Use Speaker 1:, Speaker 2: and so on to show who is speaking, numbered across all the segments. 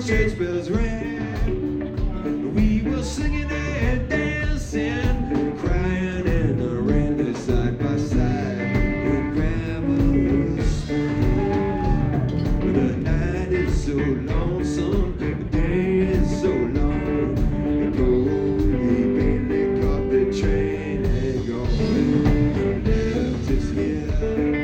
Speaker 1: church bells rang. We were singing and dancing, crying and ran side by side when Grandma was asleep. The night is so lonesome, the day is so long. The Goldie Bailey caught the train and gone. Left us here.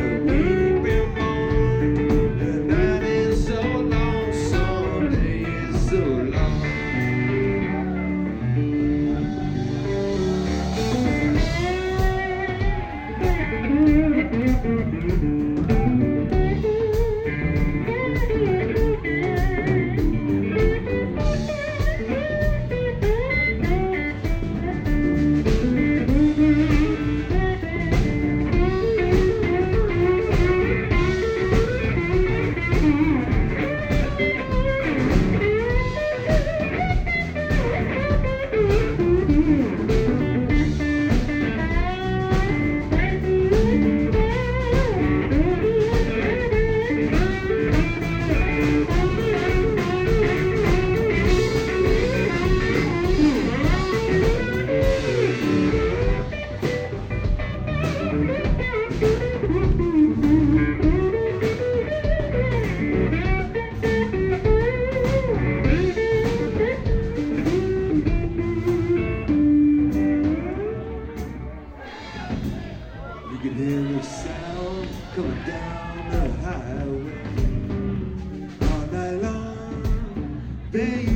Speaker 1: You can hear the sound coming down the highway all night long.